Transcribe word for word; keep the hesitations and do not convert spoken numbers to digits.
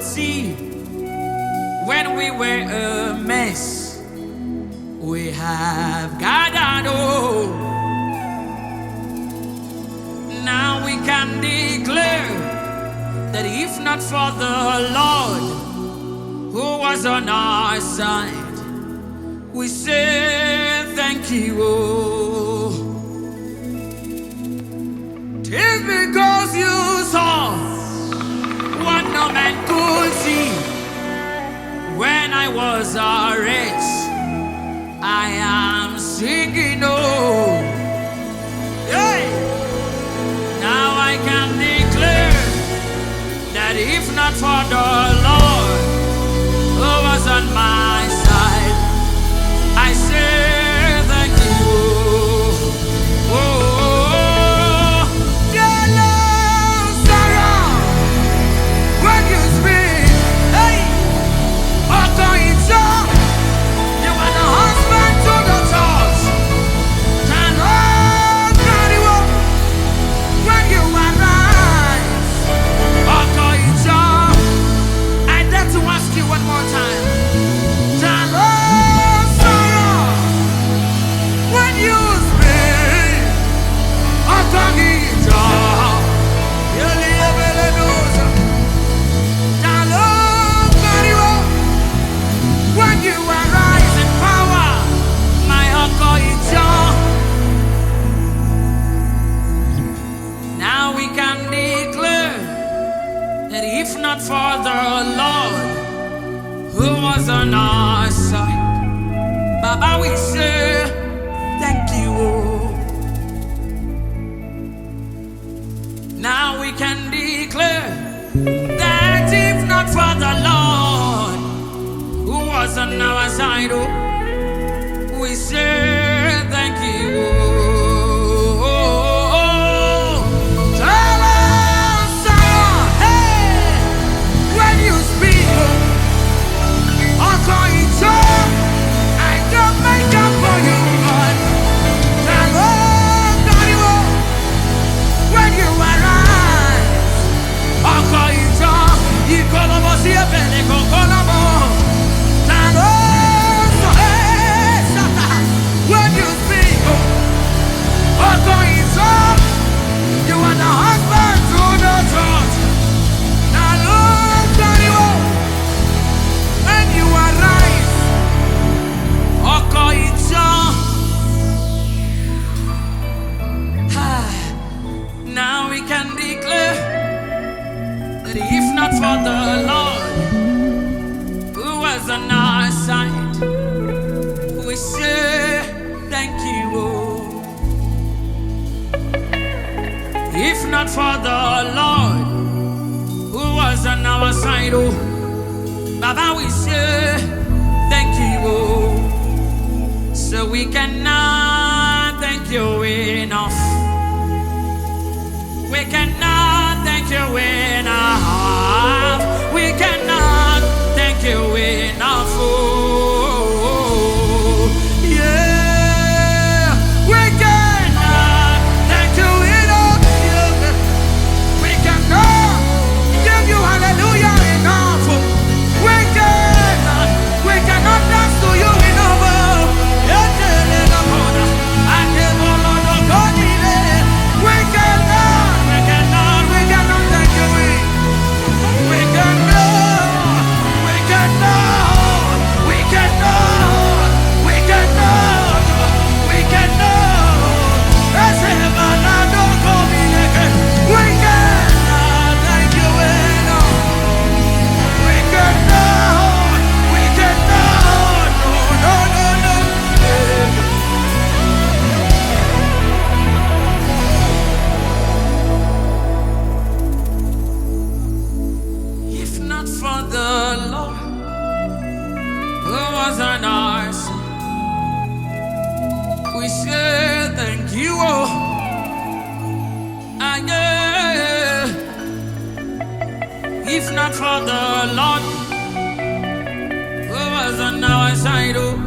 see when we were a mess. We have gathered, oh, now we can declare that if not for the Lord who was on our side, we say thank you, oh. It's because you saw what no man could see. When I was a wretch, I am singing, oh. Hey! Now I can declare that if not for the Lord who was on my side, I say thank you, oh. Oh. If not for the Lord who was on our side, Baba, we say thank you, oh. Now we can declare that if not for the Lord who was on our side, oh, we say thank you, oh. Now we can declare that if not for the Lord who was on our side, we say thank you, oh. If not for the Lord who was on our side, oh, Baba, we say thank you, oh. So we cannot thank you enough. We cannot thank you enough. We cannot thank you enough. Oh, yeah. We cannot thank you enough. We cannot give you hallelujah enough. We cannot, we cannot dance to you enough. We cannot. We say thank you, oh. Ah, yeah. If not for the Lord who was on our side, oh.